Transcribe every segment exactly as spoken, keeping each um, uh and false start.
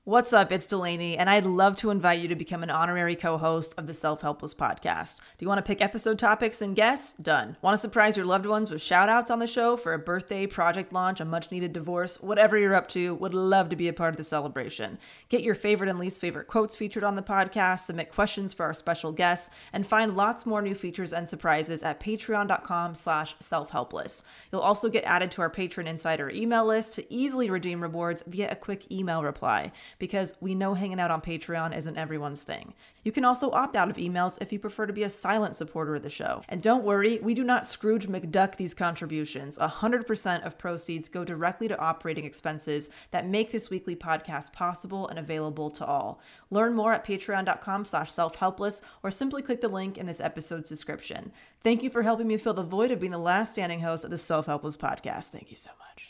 What's up? It's Delaney, and I'd love to invite you to become an honorary co-host of the Self-Helpless podcast. Do you want to pick episode topics and guests? Done. Want to surprise your loved ones with shout-outs on the show for a birthday, project launch, a much-needed divorce, whatever you're up to? Would love to be a part of the celebration. Get your favorite and least favorite quotes featured on the podcast, submit questions for our special guests, and find lots more new features and surprises at patreon.com slash self-helpless. You'll also get added to our Patron Insider email list to easily redeem rewards via a quick email reply, because we know hanging out on Patreon isn't everyone's thing. You can also opt out of emails if you prefer to be a silent supporter of the show. And don't worry, we do not Scrooge McDuck these contributions. one hundred percent of proceeds go directly to operating expenses that make this weekly podcast possible and available to all. Learn more at patreon.com slash self-helpless or simply click the link in this episode's description. Thank you for helping me fill the void of being the last standing host of the Self-Helpless podcast. Thank you so much.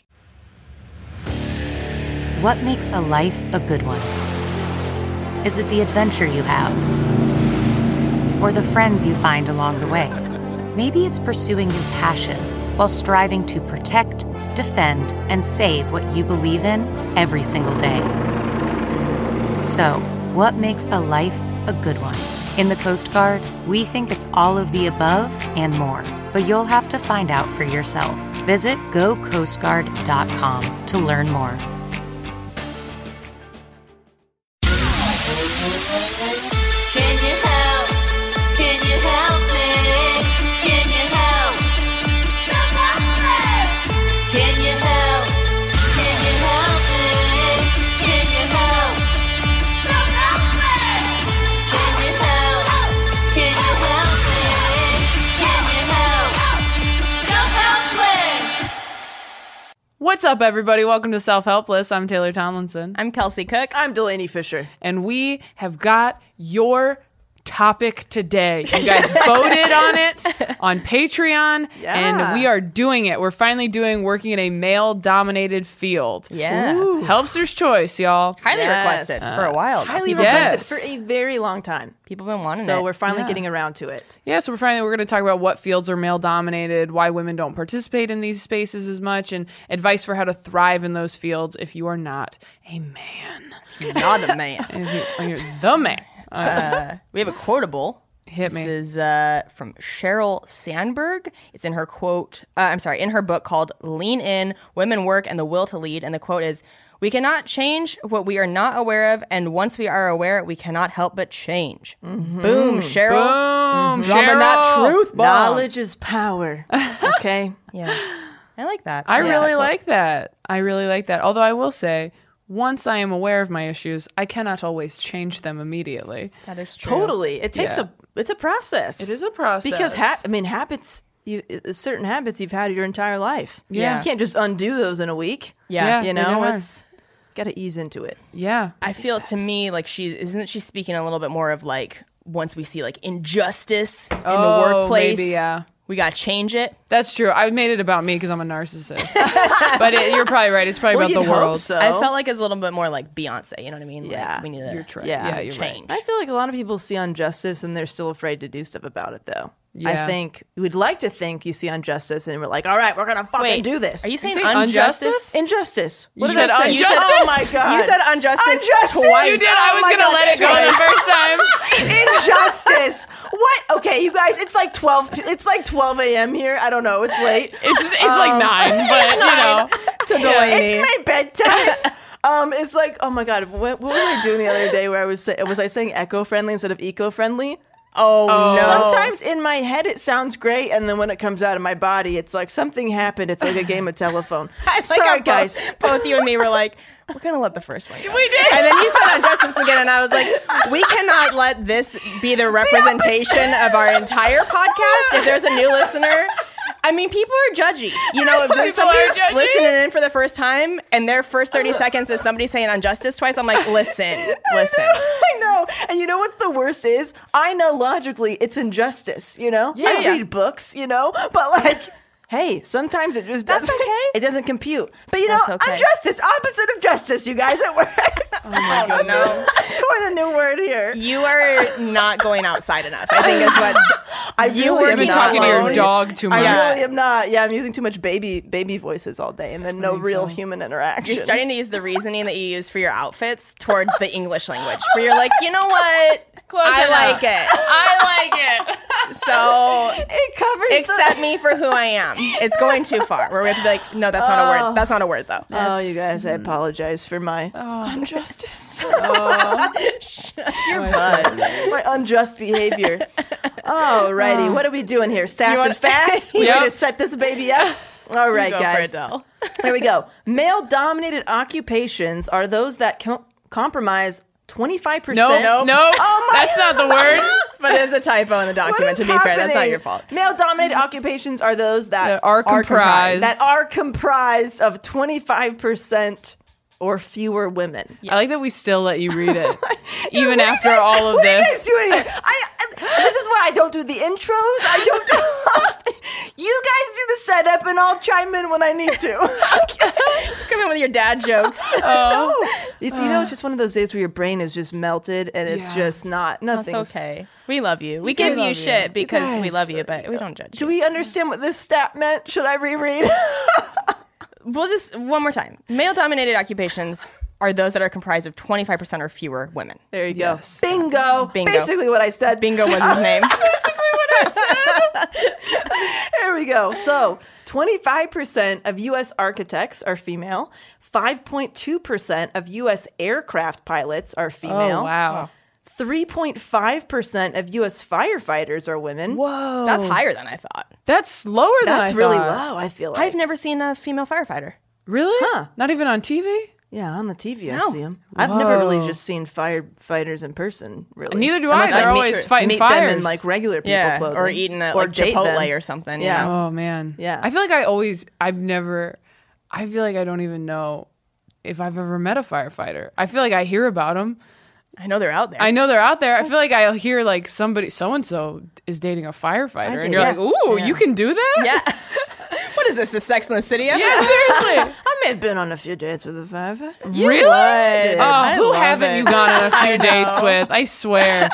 What makes a life a good one? Is it the adventure you have? Or the friends you find along the way? Maybe it's pursuing your passion while striving to protect, defend, and save what you believe in every single day. So, what makes a life a good one? In the Coast Guard, we think it's all of the above and more, but you'll have to find out for yourself. Visit go coast guard dot com to learn more. What's up, everybody? Welcome to Self-Helpless. I'm Taylor Tomlinson. I'm Kelsey Cook. I'm Delaney Fisher. And we have got your topic today. You guys voted on it on Patreon, Yeah. and we are doing it. We're finally doing working in a male-dominated field. Yeah. Ooh. Helpster's choice, y'all. Highly Yes. requested for a while. Highly Yes. requested for a very long time. People have been wanting So it. we're finally Yeah. getting around to it. Yeah, so we're finally we're going to talk about what fields are male-dominated, why women don't participate in these spaces as much, and advice for how to thrive in those fields if you are not a man. Not a man. If you, or you're the man. Uh, we have a quotable. Hit This me. is uh, from Sheryl Sandberg. It's in her quote, uh, I'm sorry, in her book called Lean In, Women Work and the Will to Lead. And the quote is, "We cannot change what we are not aware of, and once we are aware, we cannot help but change." Mm-hmm. Boom, Sheryl. Boom, Dropping Cheryl. that truth bomb. Knowledge is power. Okay. Yes. I like that. I Yeah. really like that. I really like that. Although I will say, once I am aware of my issues, I cannot always change them immediately. That is true. Totally. It takes Yeah. a it's a process. It is a process. Because ha- I mean habits you uh, certain habits you've had your entire life. Yeah. You can't just undo those in a week. Yeah. Yeah. You they know, are. it's got to ease into it. Yeah. I feel to me like she isn't she speaking a little bit more of like once we see like injustice in the Oh, workplace, maybe, yeah. we got to change it. That's true. I made it about me because I'm a narcissist. But it, you're probably right. It's probably Well, about you'd the hope world. so. I felt like it's a little bit more like Beyonce, you know what I mean? Yeah. Like we need to You're trying. Yeah. Yeah, you're change. I feel like a lot of people see injustice and they're still afraid to do stuff about it though. Yeah. I think we'd like to think you see injustice and we're like, all right, we're gonna fucking Wait, do this. Are you saying saying injustice? injustice? injustice? What You did I said say? injustice? Oh my god! You said injustice, Injustice! twice. You did. I Oh was my going to God, let it go twice. the first time. Injustice. What? Okay, you guys. It's like twelve. It's like twelve a.m. here. I don't know. It's late. It's it's like Um, nine, but you know. to Delaney. It's my bedtime. Um, it's like, oh my god, what, what was I doing the other day where I was say, was I saying eco-friendly instead of eco-friendly? Oh, no. Sometimes in my head it sounds great, and then when it comes out of my body, it's like something happened. It's like a game of telephone. I like Sorry, how guys. Both, both you and me were like, we're going to let the first one go. We did. And then you said injustice again, and I was like, we cannot let this be the representation of our entire podcast. If there's a new listener, I mean, people are judgy. You know, if People somebody's are judgy. listening in for the first time and their first thirty seconds is somebody saying injustice twice, I'm like, listen, listen. I know. And you know what the worst is? I know logically it's injustice, you know? I Yeah. read books, you know? But like, hey, sometimes it just doesn't, okay. it doesn't compute. But you know, That's okay. injustice, opposite of justice, you guys, it works. Oh my God, no. What a new word here. You are not going outside enough, I think is what. I You really were am You've been not talking to your lonely. dog too I much. really am not. Yeah, I'm using too much baby baby voices all day, and then no real human interaction. You're starting to use the reasoning that you use for your outfits toward the English language, where you're like, you know what? Close I enough. like it. I like it. So It covers accept me for who I am. It's going too far. Where we have to be like, no, that's not a word. That's not a word, though. The, oh, you guys, I apologize for my injustice. Your butt. My unjust behavior. Alrighty, what are we doing here? Stats wanna- and facts? We Yep. ready to set this baby up? All right, Go for guys. it, Del. Here we go. Male-dominated occupations are those that com- compromise twenty-five percent. No, no, Oh my- that's not the word. But it is a typo in the What document, is to be fair. That's not happening? your fault. Male-dominated occupations are those that, That are comprised. that are comprised of twenty-five percent or fewer women. I like that we still let you read it, even What are you after guys- all of what are you guys this. doing here? I, I, this is why I don't do the intros. I don't do. You guys do the setup, and I'll chime in when I need to. Come in with your dad jokes. Oh, It's you know, it's just one of those days where your brain is just melted, and it's Yeah. just not That's nothing. okay. We love you. We guys give love you you. shit because we guys- love you, but we don't judge Do you. we understand what this stat meant? Should I reread? We'll just, one more time. Male-dominated occupations are those that are comprised of twenty-five percent or fewer women. There you Yes. go. Bingo. Bingo. Basically what I said. Bingo was his name. There we go. So, twenty-five percent of U S architects are female. five point two percent of U S aircraft pilots are female. oh wow. three point five percent of U S firefighters are women. Whoa, That's higher than I thought. That's lower than That's I really thought. low, I feel like. I've never seen a female firefighter. Really? Huh. Not even on T V? Yeah, on the T V I No. see them. I've never really Whoa. just seen firefighters in person, really. Neither do I. Unless They're meet- always fighting meet fires. them in like regular people Yeah, clothing. or eating at or like date Chipotle them. or something. you Yeah. know? Oh man. Yeah. I feel like I always I've never I feel like I don't even know if I've ever met a firefighter. I feel like I hear about them. I know they're out there. I know they're out there. I feel like I'll hear like somebody so and so is dating a firefighter and did, you're yeah. like, "Ooh, Yeah. you can do that?" Yeah. What is this? The Sex and the City episode? Yeah, seriously. I may have been on a few dates with a firefighter. Really? would. Oh, I who love haven't it. you gone on a few dates with? I swear.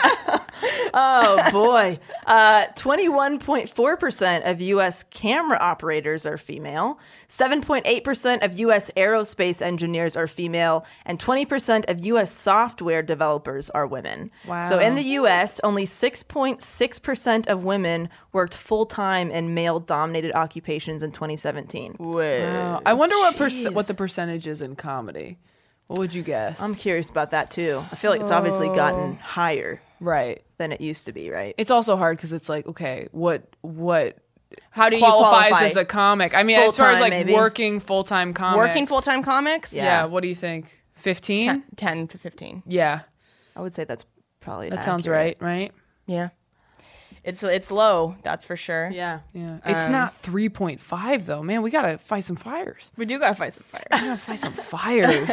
Oh boy. Uh, twenty-one point four percent of U S camera operators are female. seven point eight percent of U S aerospace engineers are female. And twenty percent of U S software developers are women. Wow. So in the U S, only six point six percent of women worked full-time in male-dominated occupations in twenty seventeen. Wow. I wonder what perc- Jeez. what the percentage is in comedy. What would you guess? I'm curious about that too. I feel like it's obviously gotten higher right. than it used to be, right? It's also hard because it's like, okay, what what How do you qualifies qualify? as a comic? I mean, as far as Full-time, like maybe. working full time comics, Working full-time comics? Yeah. What do you think? Fifteen? ten, ten to fifteen. Yeah, I would say that's probably that sounds accurate. right. Right? Yeah. It's it's low, that's for sure. Yeah. Yeah. It's Um, not three point five though, man. We gotta fight some fires. We do gotta fight some fire. We gotta fight some fires.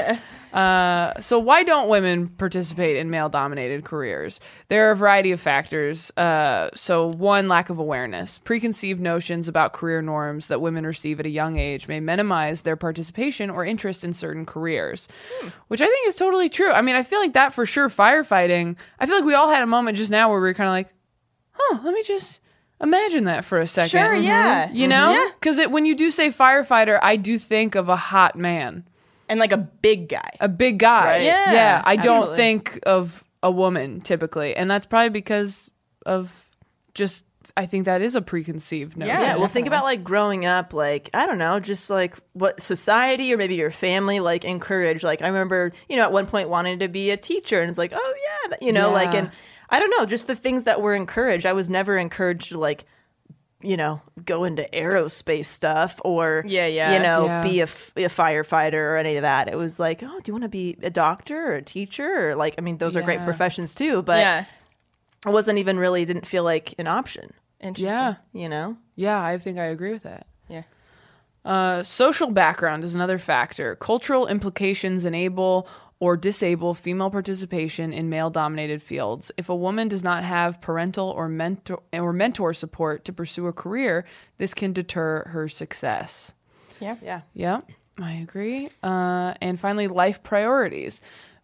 Uh, so why don't women participate in male-dominated careers? There are a variety of factors. Uh, so one, lack of awareness. Preconceived notions about career norms that women receive at a young age may minimize their participation or interest in certain careers, Hmm. which I think is totally true. I mean, I feel like that for sure. Firefighting. I feel like we all had a moment just now where we were kind of like, huh, let me just imagine that for a second. Sure, yeah. You know? Yeah. Because when you do say firefighter, I do think of a hot man. And like a big guy. A big guy. Right. Yeah, Yeah. I don't absolutely. think of a woman typically. And that's probably because of just, I think that is a preconceived notion. Yeah, well, think definitely. about like growing up, like, I don't know, just like what society or maybe your family like encouraged. Like, I remember, you know, at one point wanting to be a teacher, and it's like, oh, yeah, that- you know, like, Yeah. and I don't know, just the things that were encouraged. I was never encouraged to like, you know, go into aerospace stuff or, Yeah, yeah. you know, Yeah. be a, f- a firefighter or any of that. It was like, oh, do you want to be a doctor or a teacher? Or like, I mean, those are great Yeah. professions too, but yeah. it wasn't even really, didn't feel like an option, Interesting. Yeah. you know? Yeah. I think I agree with that. Yeah. Uh, social background is another factor. Cultural implications enable or disable female participation in male-dominated fields. If a woman does not have parental or mentor or mentor support to pursue a career, this can deter her success. Yeah. Yeah. Yeah, I agree. Uh, and finally, life priorities.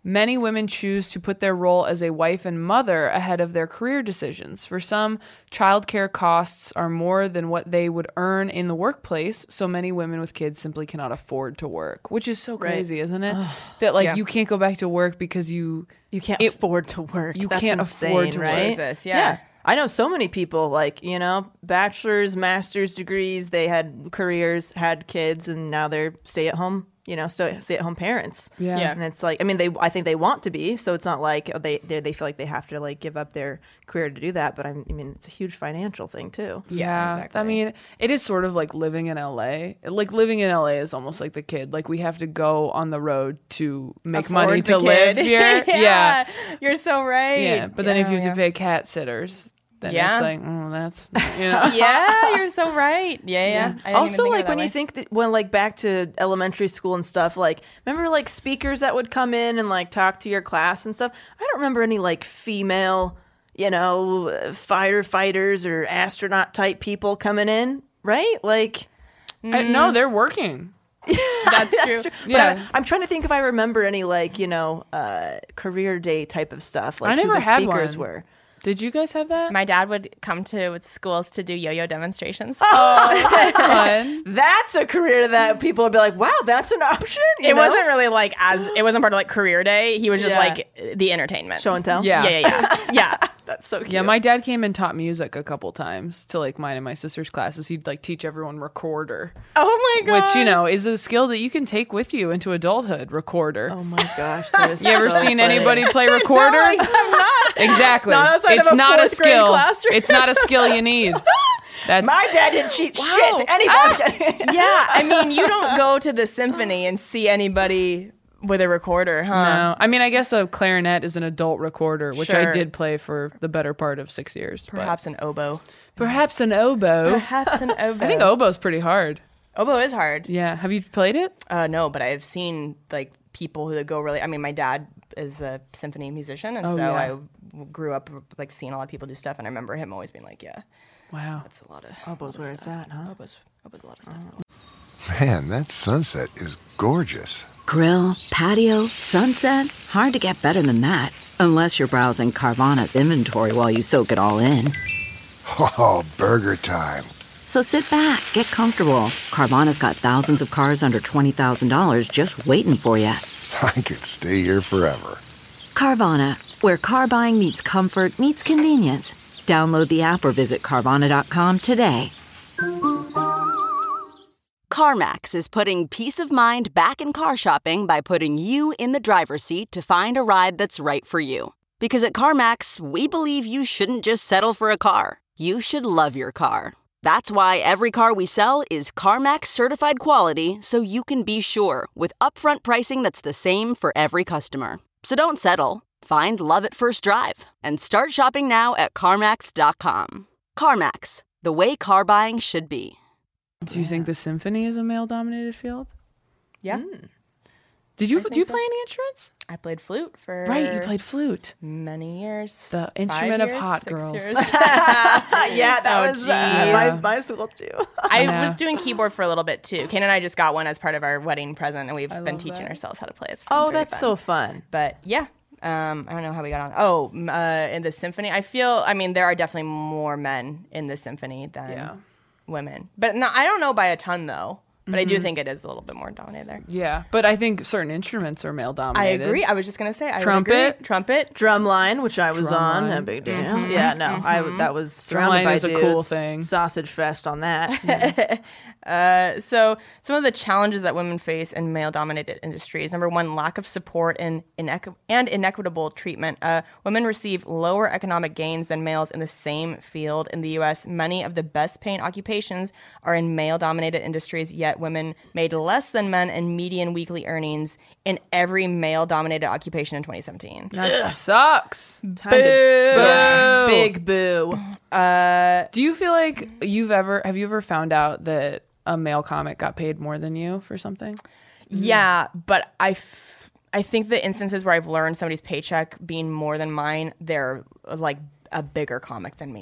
Many women choose to put their role as a wife and mother ahead of their career decisions. For some, childcare costs are more than what they would earn in the workplace, so many women with kids simply cannot afford to work, which is so crazy, right. isn't it? That like Yeah. you can't go back to work because you You can't it- afford to work. you That's can't insane, afford to right? work. Jesus, yeah. I know so many people, like, you know, bachelor's, master's degrees, they had careers, had kids, and now they're stay-at-home, you know, stay, stay-at-home parents. Yeah. Yeah. And it's like, I mean, they, I think they want to be, so it's not like they they they feel like they have to, like, give up their career to do that, but I'm, I mean, it's a huge financial thing, too. Yeah, exactly. I mean, it is sort of like living in L A. Like living in L A is almost like the kid. Like we have to go on the road to make money Afford to the live kid. here. yeah, yeah. You're so right. Yeah, but then if you have yeah. to pay cat sitters, then Yeah. it's like, oh, that's, you know. Yeah, you're so right. Yeah, yeah. I didn't even Also, think of like it that when way. you think that when like back to elementary school and stuff, like remember like speakers that would come in and like talk to your class and stuff. I don't remember any like female, you know, firefighters or astronaut type people coming in, right? Like I, no, they're working. that's true. But Yeah. I, I'm trying to think if I remember any like you know uh, career day type of stuff. Like I never who the had speakers one. were. Did you guys have that? My dad would come to with schools to do yo-yo demonstrations. That's fun. That's a career that people would be like, wow, that's an option. You It know? wasn't really like as it wasn't part of like career day. He was just Yeah. like the entertainment. show and tell. Yeah. Yeah, yeah, yeah. yeah. That's so cute. Yeah, my dad came and taught music a couple times to like mine and my sister's classes. He'd like teach everyone recorder, Oh my god. which, you know, is a skill that you can take with you into adulthood, recorder. Oh my gosh, that is You ever so seen funny. anybody play recorder? I'm not. Exactly. Not outside it's of a not a fourth grade skill. classroom. It's not a skill you need. That's My dad didn't cheat Wow. shit. Anybody? Yeah, I mean, you don't go to the symphony and see anybody with a recorder, huh? No, I mean, I guess a clarinet is an adult recorder, which I Sure. did play for the better part of six years. but- Perhaps an oboe. perhaps an oboe. Perhaps an oboe. I think oboe's pretty hard. oboe is hard. Yeah, have you played it? Uh, no, but I've seen like people who go really. I mean, my dad is a symphony musician, and Oh, so yeah. I w- grew up like seeing a lot of people do stuff, and I remember him always being like, "Yeah, Wow. it's a lot of Oboe's where it's at, huh? oboe's, oboe's a lot of stuff." Man, that sunset is gorgeous. Grill, patio, sunset. Hard to get better than that. Unless you're browsing Carvana's inventory while you soak it all in. Oh, burger time. So sit back, get comfortable. Carvana's got thousands of cars under twenty thousand dollars just waiting for you. I could stay here forever. Carvana, where car buying meets comfort, meets convenience. Download the app or visit Carvana dot com today. CarMax is putting peace of mind back in car shopping by putting you in the driver's seat to find a ride that's right for you. Because at CarMax, we believe you shouldn't just settle for a car. You should love your car. That's why every car we sell is CarMax certified quality, so you can be sure with upfront pricing that's the same for every customer. So don't settle. Find love at first drive and start shopping now at CarMax dot com. CarMax, the way car buying should be. Do you think the symphony is a male-dominated field? Yeah, Did you think do you so. play any instruments? I played flute for Right, you played flute. many years. The Five instrument of years, hot six girls. years. yeah, that Oh, was uh, geez. my, my school too. I Yeah. was doing keyboard for a little bit too. Kane and I just got one as part of our wedding present, and we've been love teaching that. ourselves how to play. It's Oh, very that's fun. so fun. But yeah, um, I don't know how we got on. Oh, m- uh, in the symphony, I feel. I mean, there are definitely more men in the symphony than Yeah. women, but no, I don't know by a ton though. But Mm-hmm. I do think it is a little bit more dominated there. Yeah, but I think certain instruments are I male-dominated. agree. I was just gonna say I would Trumpet. agree. Trumpet. Drumline, which I was on, Drumline. a big deal. Yeah, no, I w- that was surrounded Drumline by is a dudes. cool thing. Sausage fest on that. Uh, so some of the challenges that women face in male-dominated industries: number one, lack of support and inequ- and inequitable treatment. Uh, women receive lower economic gains than males in the same field. In the U S, many of the best-paying occupations are in male-dominated industries, yet women made less than men in median weekly earnings in every male-dominated occupation in twenty seventeen. That sucks. Time to Boo. big boo. Do you feel like you've ever have you ever found out that a male comic got paid more than you for something? Yeah, but I, f- I think the instances where I've learned somebody's paycheck being more than mine, they're like a bigger comic than me.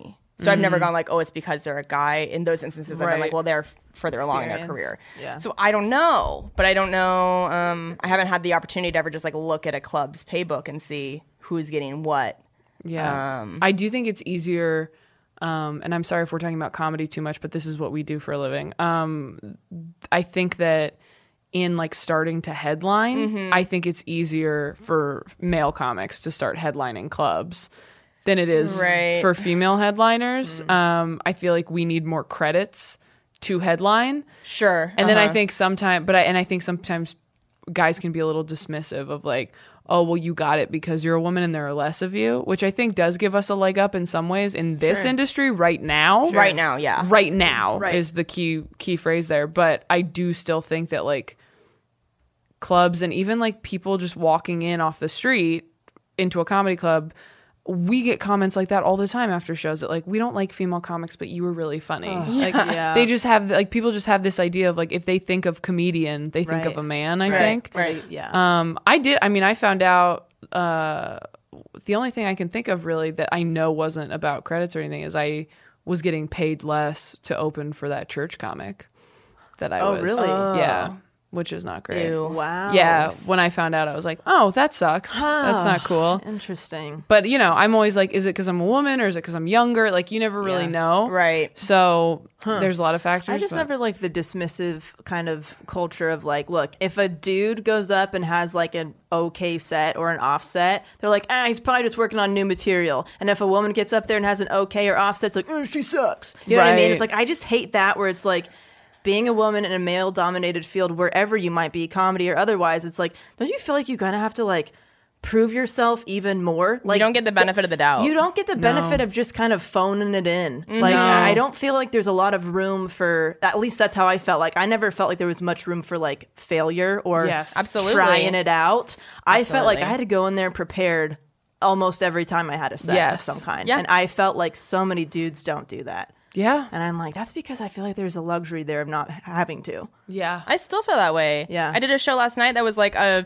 So I've never gone like, oh, it's because they're a guy. In those instances, I've been Right. like, well, they're further along in their Experience. career. Yeah. So I don't know, but I don't know. Um, I haven't had the opportunity to ever just like look at a club's paybook and see who's getting what. Yeah. Um, I do think it's easier. Um, and I'm sorry if we're talking about comedy too much, but this is what we do for a living. Um, I think that in like starting to headline, Mm-hmm. I think it's easier for male comics to start headlining clubs than it is Right. for female headliners. Um, I feel like we need more credits to headline. Sure. And then I Uh-huh. think sometimes, but I, and I think sometimes guys can be a little dismissive of like, oh, well, you got it because you're a woman and there are less of you, which I think does give us a leg up in some ways in this industry right now. Right now, yeah. Right now Right. is the key key phrase there. But I do still think that like clubs and even like people just walking in off the street into a comedy club, we get comments like that all the time after shows that like, we don't like female comics, but you were really funny. Like Yeah. they just have like people just have this idea of like if they think of comedian, they think Right. of a man, I Right. think. Right. Yeah. Um, I did. I mean, I found out. Uh, the only thing I can think of really that I know wasn't about credits or anything is I was getting paid less to open for that church comic. That I Oh, was. really? Yeah, which is not great. Ew. Wow. Yeah, when I found out, I was like, oh, that sucks. That's not cool. Interesting. But you know, I'm always like, is it because I'm a woman or is it because I'm younger? Like, you never really Yeah. know. Right. So there's a lot of factors. I just but- never liked the dismissive kind of culture of like, look, if a dude goes up and has like an okay set or an offset, they're like, ah, he's probably just working on new material. And if a woman gets up there and has an okay or offset, it's like, oh, she sucks. You know what I mean? Right. It's like, I just hate that where it's like, being a woman in a male dominated field, wherever you might be, comedy or otherwise, it's like, don't you feel like you kind of have to like prove yourself even more? Like, you don't get the benefit of the doubt. You don't get the benefit of just kind of phoning it in. Like, No. I don't feel like there's a lot of room for, at least that's how I felt. Like, I never felt like there was much room for like failure or Yes. Absolutely. trying it out. I felt like Absolutely. I had to go in there prepared almost every time I had a set Yes. of some kind. Yeah. And I felt like so many dudes don't do that. Yeah. And I'm like, that's because I feel like there's a luxury there of not having to. Yeah. I still feel that way. Yeah. I did a show last night that was like a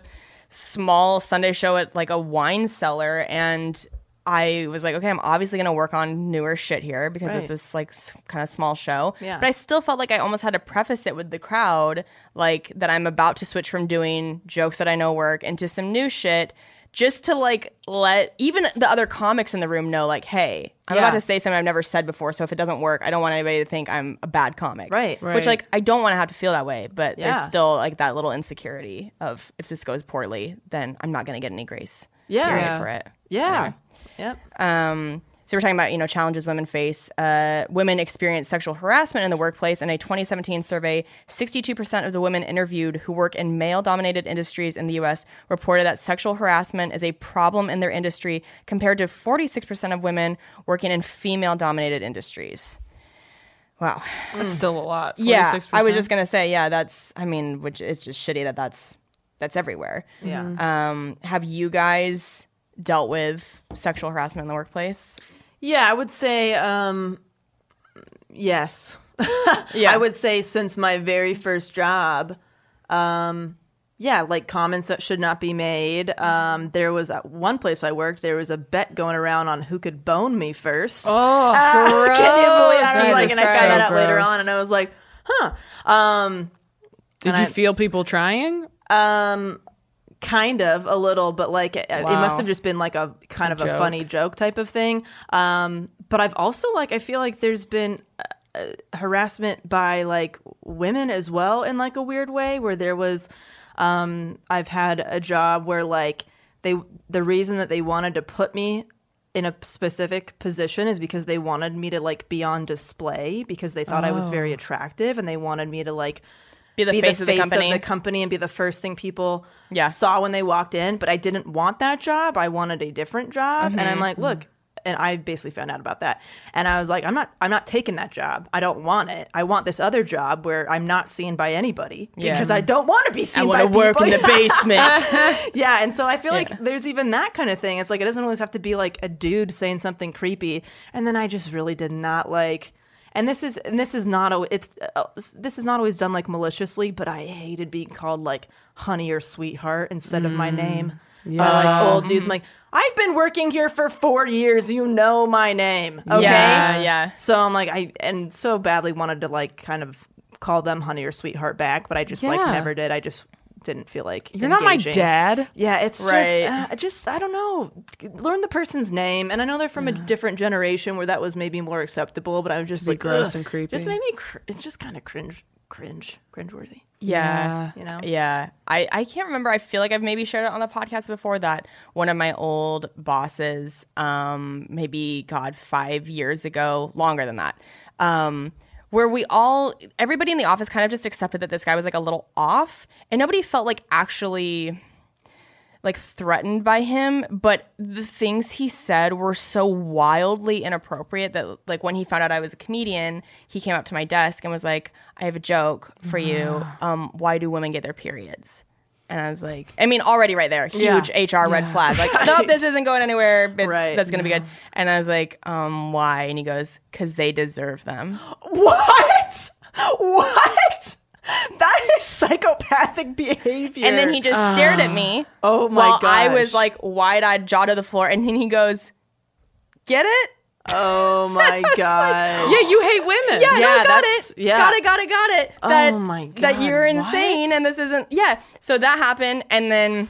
small Sunday show at like a wine cellar, and I was like, okay, I'm obviously going to work on newer shit here because Right. it's this like kind of small show. Yeah. But I still felt like I almost had to preface it with the crowd, like that I'm about to switch from doing jokes that I know work into some new shit, just to like let even the other comics in the room know, like, hey, I'm Yeah. about to say something I've never said before. So if it doesn't work, I don't want anybody to think I'm a bad comic. Right. Right. Which, like, I don't want to have to feel that way, but Yeah. there's still like that little insecurity of if this goes poorly, then I'm not going to get any grace Yeah. period Yeah. for it. Yeah. Yep. Um, so we're talking about, you know, challenges women face. Uh, women experience sexual harassment in the workplace. In a twenty seventeen survey, sixty-two percent of the women interviewed who work in male-dominated industries in the U S reported that sexual harassment is a problem in their industry, compared to forty-six percent of women working in female-dominated industries. Wow. That's still a lot. Yeah, I was forty-six percent. just gonna say, yeah, that's. I mean, which it's just shitty that that's that's everywhere. Yeah. Um, have you guys dealt with sexual harassment in the workplace? Yeah, I would say um, yes. Yeah. I would say since my very first job, um, yeah, like comments that should not be made. Um, there was at one place I worked, there was a bet going around on who could bone me first. Oh, Ah, gross. can you believe that? I was Jesus like, and I found that out Christ. later on, and I was like, huh. Um, Did and you I- feel people trying? um, kind of a little, but like it, it Wow. must have just been like a kind of a joke. funny joke type of thing. Um, but I've also like I feel like there's been uh, harassment by like women as well in like a weird way where there was. Um, I've had a job where like they the reason that they wanted to put me in a specific position is because they wanted me to like be on display because they thought I was very attractive and they wanted me to like Be the be face, the of the face company. of the company and be the first thing people Yeah. saw when they walked in. But I didn't want that job. I wanted a different job. And Mm-hmm. I'm like, look, and I basically found out about that. And I was like, I'm not I'm not taking that job. I don't want it. I want this other job where I'm not seen by anybody Yeah. because I don't want to be seen I by want to work people. in the basement. Yeah, and so I feel like there's even that kind of thing. It's like it doesn't always have to be like a dude saying something creepy. And then I just really did not like. And this is and this is not a, it's uh, this is not always done like maliciously, but I hated being called like honey or sweetheart instead of my name. Yeah. Or like old dudes. I'm like, I've been working here for four years. You know my name. Okay. Yeah, yeah. So I'm like, I, and so badly wanted to like kind of call them honey or sweetheart back, but I just like Yeah. never did. I just didn't feel like You're not my engaging. dad. Yeah, it's Right. just, uh, just I don't know. Learn the person's name, and I know they're from a different generation where that was maybe more acceptable. But I was just be like gross ugh. and creepy. Just made me. Cr- it's just kind of cringe, cringe, cringeworthy. Yeah. You know. Yeah. I, I can't remember. I feel like I've maybe shared it on the podcast before that one of my old bosses, um, maybe, God, five years ago, longer than that, um, where we all, everybody in the office kind of just accepted that this guy was like a little off, and nobody felt like actually like threatened by him, but the things he said were so wildly inappropriate that like when he found out I was a comedian, he came up to my desk and was like, I have a joke for you. Um, why do women get their periods? And I was like, I mean, already right there, huge Yeah. H R red flag. Like, no, this isn't going anywhere. It's, Right. That's going to be good. And I was like, um, why? And he goes, because they deserve them. What? What? That is psychopathic behavior. And then he just stared at me. Oh my while I gosh. was like wide-eyed, jaw to the floor. And then he goes, get it? Oh my god. Yeah, you hate women. Yeah, Yeah, no, got that's- it. yeah. Got it, got it, got it. That, Oh my God, That you're insane what? and this isn't. Yeah. So that happened. And then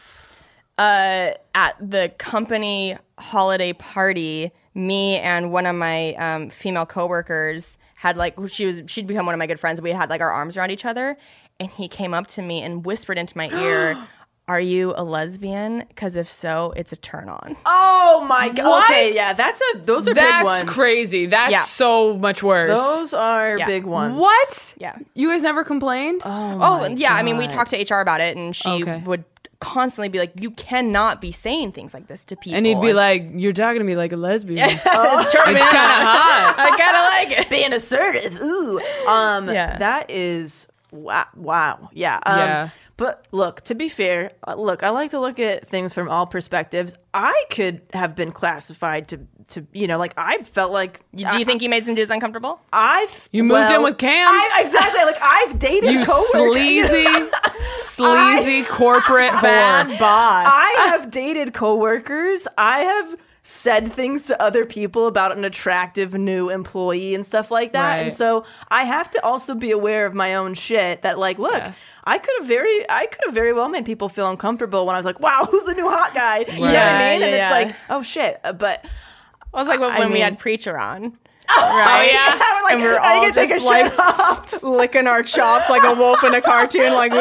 uh, at the company holiday party, me and one of my um, female coworkers had like, she was, she'd become one of my good friends. We had like our arms around each other. And he came up to me and whispered into my ear, are you a lesbian? Because if so, it's a turn on. Oh my god. What? Okay, yeah, that's a those are That's big ones. crazy. That's Yeah. so much worse. Those are Yeah. big ones. What? Yeah. You guys never complained? Oh, yeah. I mean, we talked to H R about it, and she Okay. would constantly be like, you cannot be saying things like this to people. and he'd be like, "You're talking to me like a lesbian." Oh, It's kind of hot. I kind of like it. being assertive. Ooh. Um Yeah. that is wow. Wow. Yeah. Um, Yeah. But look, to be fair, uh, look, I like to look at things from all perspectives. I could have been classified to to you know, like I felt like Do you think you made some dudes uncomfortable? I've You moved well, in with Cam? I, exactly. Like I've dated You coworkers. sleazy, sleazy corporate Bad whore. boss. I have dated coworkers. I have said things to other people about an attractive new employee and stuff like that. Right. And so I have to also be aware of my own shit that like, look, Yeah. I could have very I could have very well made people feel uncomfortable when I was like, wow, who's the new hot guy? You know what Yeah, I mean? yeah, and yeah. it's like, oh shit. Uh, But I was like when, I when we mean- had Preacher on. oh Right? yeah, we're like, And we were I all can take a just like shit off. licking our chops like a wolf in a cartoon, like, woo.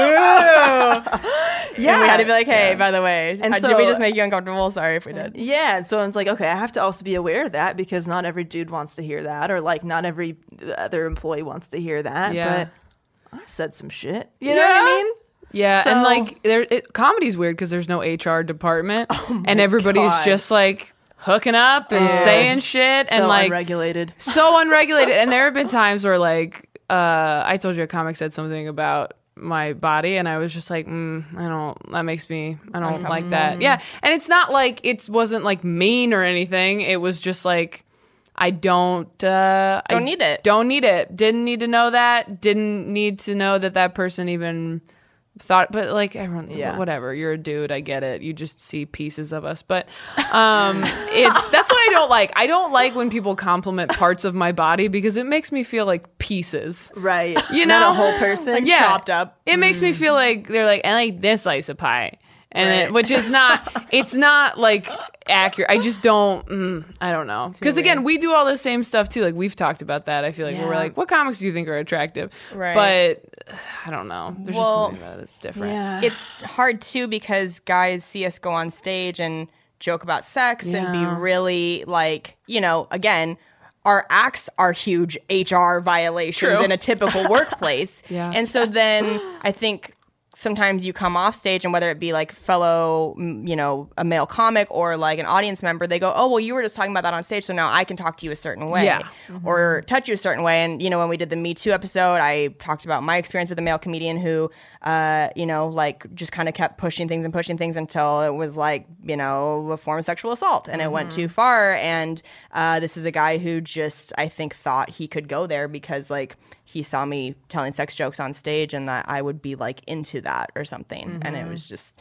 Yeah, And we had to be like, hey, by the way, And uh, did we so- just make you uncomfortable? Sorry if we did. Yeah, and so it's like, okay, I have to also be aware of that because not every dude wants to hear that, or like not every other employee wants to hear that. Yeah. But I said some shit. You know what I Yeah. mean? Yeah, So- and like there, it, comedy's weird because there's no H R department, and everybody's God. just like hooking up and Yeah. saying shit So and like unregulated. so unregulated. And there have been times where like uh, I told you a comic said something about my body, and I was just like, mm, I don't. That makes me. I don't like that. Yeah, and it's not like it wasn't like mean or anything. It was just like. I don't uh, Don't I need it. Don't need it. Didn't need to know that. Didn't need to know that that person even thought. But like everyone, Yeah. whatever. You're a dude. I get it. You just see pieces of us. But um, it's that's what I don't like. I don't like when people compliment parts of my body because it makes me feel like pieces. Right. You Not know? a whole person. Yeah, chopped up. It makes me feel like they're like I like this slice of pie. And Right. it, which is not, it's not like accurate. I just don't, mm, I don't know. Because again, we do all the same stuff too. Like we've talked about that. I feel like we're Yeah. like, what comics do you think are attractive? Right. But I don't know. There's Well, just something about it that's different. Yeah. It's hard too because guys see us go on stage and joke about sex and Yeah. be really like, you know, again, our acts are huge H R violations True. in a typical workplace. Yeah. And so then I think sometimes you come off stage and whether it be like fellow, mm, you know, a male comic or like an audience member, they go, oh, well, you were just talking about that on stage. So now I can talk to you a certain way Yeah. or touch you a certain way. And, you know, when we did the Me Too episode, I talked about my experience with a male comedian who, uh, you know, like just kind of kept pushing things and pushing things until it was like, you know, a form of sexual assault and it went too far. And uh, this is a guy who just, I think, thought he could go there because like, he saw me telling sex jokes on stage and that I would be like into that or something. And it was just,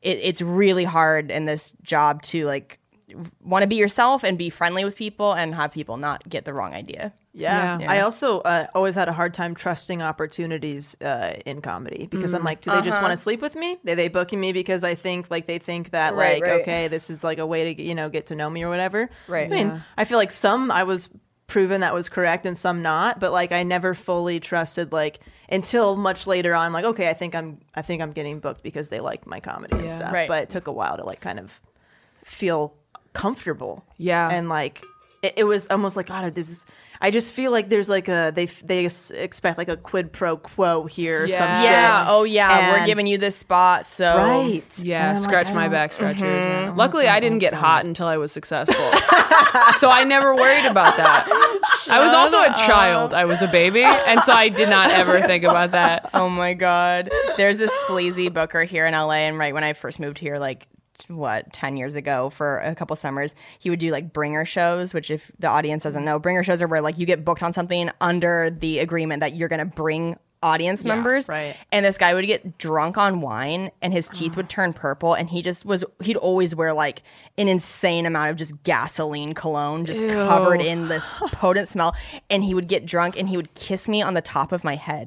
it, it's really hard in this job to like want to be yourself and be friendly with people and have people not get the wrong idea. Yeah. Yeah. I also uh, always had a hard time trusting opportunities uh, in comedy because I'm like, do they just want to sleep with me? Are they booking me because I think like they think that Right, like, right. okay, this is like a way to, you know, get to know me or whatever. Right. I mean, I feel like some I was proven that was correct and some not, but like I never fully trusted like until much later on. I'm like, okay, I think I'm I think I'm getting booked because they like my comedy and Yeah. stuff. Right. But it took a while to like kind of feel comfortable. Yeah. And like it, it was almost like, God, this is I just feel like there's like a they they expect like a quid pro quo here or some Yeah. shit. Yeah. Oh, yeah. We're And- giving you this spot. So right. Yeah, And I'm scratch like, my I back don't- scratchers. Mhm. yeah. Luckily, I didn't get hot until I was successful, so I never worried about that. I was also a child. I was a baby, and so I did not ever think about that. Oh my God. There's this sleazy booker here in L A. And right when I first moved here, like, what, ten years ago for a couple summers, he would do like bringer shows, which if the audience doesn't know, bringer shows are where like you get booked on something under the agreement that you're going to bring audience members. right. And this guy would get drunk on wine and his teeth would turn purple. And he just was, he'd always wear like an insane amount of just gasoline cologne, just covered in this potent smell. And he would get drunk and he would kiss me on the top of my head.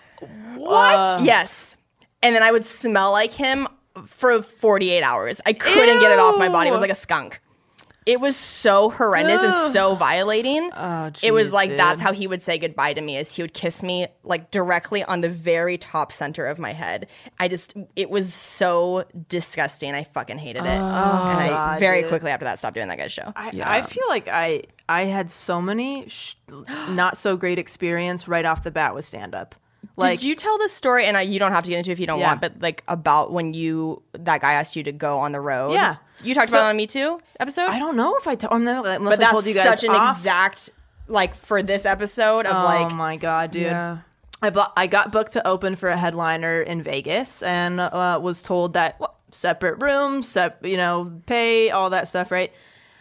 What? Yes. And then I would smell like him for forty-eight hours. I couldn't get it off my body. It was like a skunk. It was so horrendous and so violating. Oh, it was geez, like dude. that's how he would say goodbye to me, is he would kiss me like directly on the very top center of my head. I just, it was so disgusting. I fucking hated it. and I God, very dude. quickly after that stopped doing that guy's show. I, I feel like I I had so many sh- not so great experience right off the bat with stand up. Like Did you tell the story, and I, you don't have to get into it if you don't Yeah. want, but like about when you, that guy asked you to go on the road? Yeah. You talked So- about it on Me Too episode? I don't know if I told unless but I that's told you guys such an off. exact, like for this episode of Oh like, my god, dude! Yeah. I bu- I got booked to open for a headliner in Vegas and uh, was told that well, separate rooms, sep- you know, pay all that stuff, right?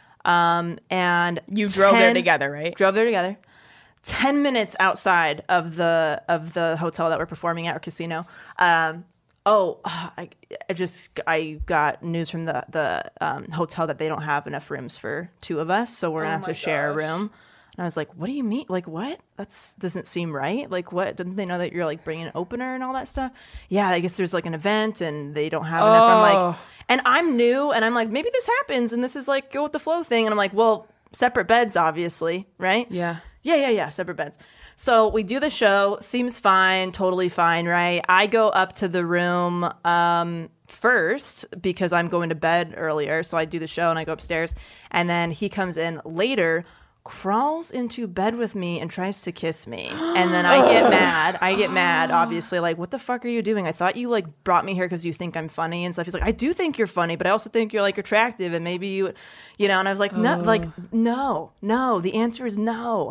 Um, and you drove there ten together, right? Drove there together. Ten minutes outside of the of the hotel that we're performing at, or casino. Um, oh, I, I just I got news from the the um, hotel that they don't have enough rooms for two of us, so we're gonna have to share a room. And I was like, "What do you mean? Like what? That's doesn't seem right. Like what? Didn't they know that you're like bringing an opener and all that stuff? Yeah, I guess there's like an event and they don't have enough." I'm like, Oh. and I'm new, and I'm like, maybe this happens, and this is like go with the flow thing. And I'm like, well, separate beds, obviously, right? Yeah. Yeah, yeah, yeah, separate beds. So we do the show, seems fine, totally fine, right? I go up to the room um, first because I'm going to bed earlier. So I do the show and I go upstairs. And then he comes in later, crawls into bed with me and tries to kiss me. And then I get mad. I get mad, obviously. Like, what the fuck are you doing? I thought you like brought me here because you think I'm funny and stuff. He's like, I do think you're funny, but I also think you're like attractive and maybe you, you know, and I was like, no, like, no, no. The answer is no.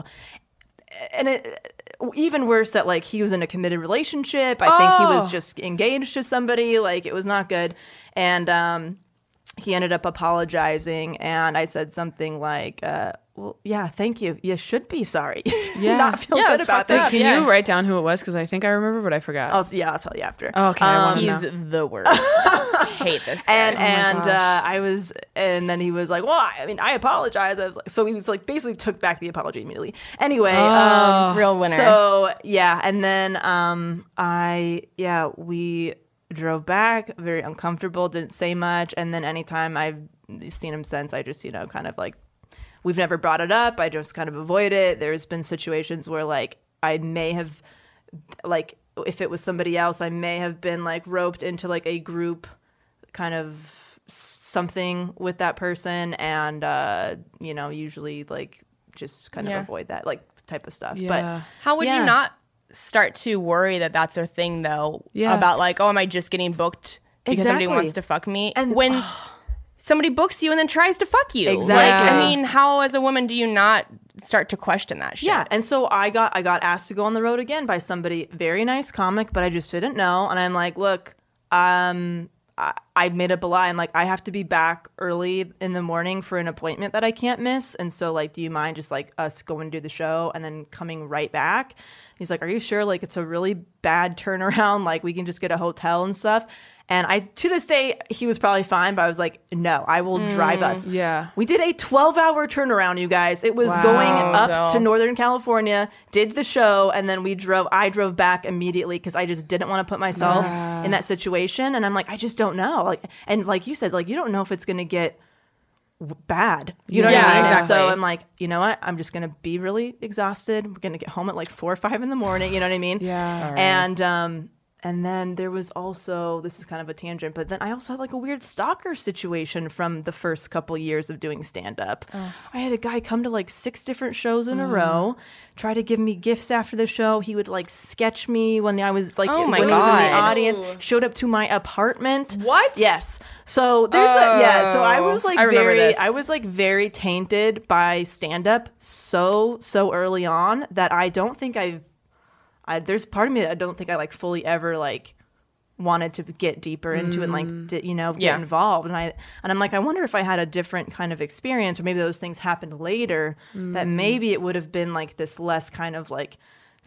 And it, even worse that like he was in a committed relationship. I think he was Oh. just engaged to somebody. Like it was not good. And um, he ended up apologizing. And I said something like, uh, well, yeah, thank you. You should be sorry. Yeah. Not feel Yeah, good it's about fucked that. up. Can Yeah. you write down who it was? Because I think I remember, but I forgot. I'll, yeah, I'll tell you after. Okay, I wanna He's know. the worst. I hate this guy. And and gosh. uh, I was, and then he was like, "Well, I mean, I apologize." I was like, so he was like, basically took back the apology immediately. Anyway, um, Real winner. So yeah, and then um, I yeah we drove back, very uncomfortable, didn't say much, and then anytime I've seen him since, I just you know kind of like we've never brought it up. I just kind of avoid it. There's been situations where like I may have like if it was somebody else, I may have been like roped into like a group kind of something with that person, and uh, you know usually like just kind Yeah. of avoid that like type of stuff. Yeah. But How would Yeah. you not start to worry that that's a thing, though? Yeah. About like, oh, am I just getting booked because somebody Exactly. wants to fuck me? And- when somebody books you and then tries to fuck you, Exactly. Like, I mean, how as a woman do you not start to question that shit? Yeah, and so I got I got asked to go on the road again by somebody, very nice comic, but I just didn't know, and I'm like, look, um, I, I made up a lie. I'm like, I have to be back early in the morning for an appointment that I can't miss, and so like, do you mind just like us going to do the show and then coming right back? He's like, are you sure? Like, it's a really bad turnaround. Like, we can just get a hotel and stuff. And I, to this day, he was probably fine, but I was like, no, I will drive us. Yeah. We did a twelve hour turnaround, you guys. It was Wow. going up Wow. to Northern California, did the show, and then we drove, I drove back immediately because I just didn't want to put myself in that situation. And I'm like, I just don't know. Like, and like you said, like, you don't know if it's going to get w- bad. You know Yeah, what I mean? And exactly. so I'm like, you know what? I'm just going to be really exhausted. We're going to get home at like four or five in the morning. You know what I mean? Yeah. And, um, and then there was also, this is kind of a tangent, but then I also had like a weird stalker situation from the first couple years of doing stand up. I had a guy come to like six different shows in a row, try to give me gifts after the show. He would like sketch me when I was like, Oh when my he was in the God. audience, showed up to my apartment. What? Yes. So there's a, yeah. So I was like I remember very, this. I was like very tainted by stand up so, so early on that I don't think I've, I, there's part of me that I don't think I like fully ever like wanted to get deeper into and like di- you know get Yeah. involved. And I and I'm like, I wonder if I had a different kind of experience, or maybe those things happened later, that maybe it would have been like this less kind of like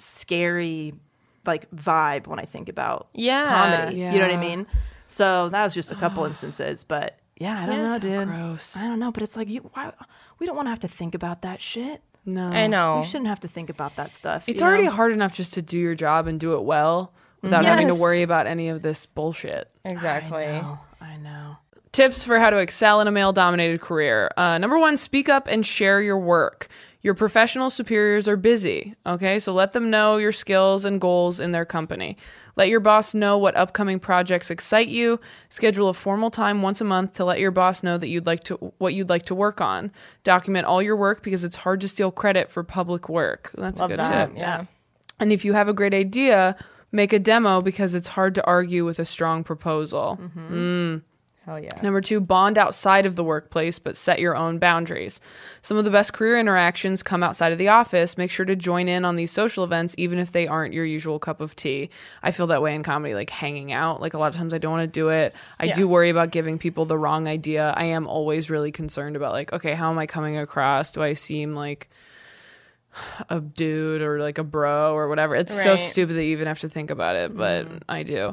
scary like vibe when I think about Yeah. comedy. You know what I Yeah. mean? So that was just a couple instances, but yeah, I don't know, So dude. gross. I don't know, but it's like you. Why, we don't want to have to think about that shit. No. I know. You shouldn't have to think about that stuff. It's you already know? hard enough just to do your job and do it well without having to Yes. worry about any of this bullshit. Exactly. I know. Tips for how to excel in a male-dominated career. Uh, number one, speak up and share your work. Your professional superiors are busy, okay? So let them know your skills and goals in their company. Let your boss know what upcoming projects excite you. Schedule a formal time once a month to let your boss know that you'd like to what you'd like to work on. Document all your work because it's hard to steal credit for public work. That's Love a good that. tip. Yeah. And if you have a great idea, make a demo because it's hard to argue with a strong proposal. Hell yeah. Number two, bond outside of the workplace, but set your own boundaries. Some of the best career interactions come outside of the office. Make sure to join in on these social events, even if they aren't your usual cup of tea. I feel that way in comedy, like hanging out. Like a lot of times I don't want to do it. I Yeah. do worry about giving people the wrong idea. I am always really concerned about like, okay, how am I coming across? Do I seem like a dude or like a bro or whatever? It's so Right. stupid that you even have to think about it, but I do.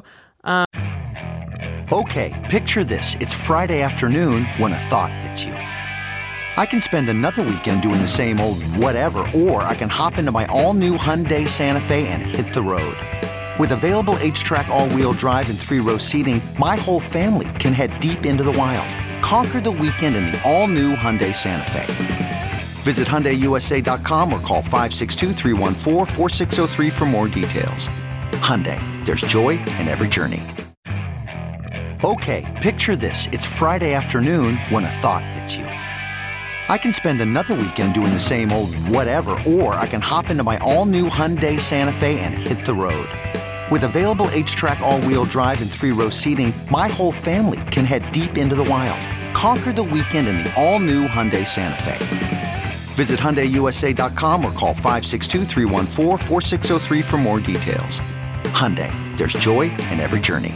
Okay, picture this. It's Friday afternoon when a thought hits you. I can spend another weekend doing the same old whatever, or I can hop into my all-new Hyundai Santa Fe and hit the road. With available H-Track all-wheel drive and three-row seating, my whole family can head deep into the wild. Conquer the weekend in the all-new Hyundai Santa Fe. Visit Hyundai U S A dot com or call five six two, three one four, four six zero three for more details. Hyundai, there's joy in every journey. Okay, picture this. It's Friday afternoon when a thought hits you. I can spend another weekend doing the same old whatever, or I can hop into my all-new Hyundai Santa Fe and hit the road. With available H-Track all-wheel drive and three-row seating, my whole family can head deep into the wild. Conquer the weekend in the all-new Hyundai Santa Fe. Visit Hyundai U S A dot com or call five six two, three one four, four six zero three for more details. Hyundai, there's joy in every journey.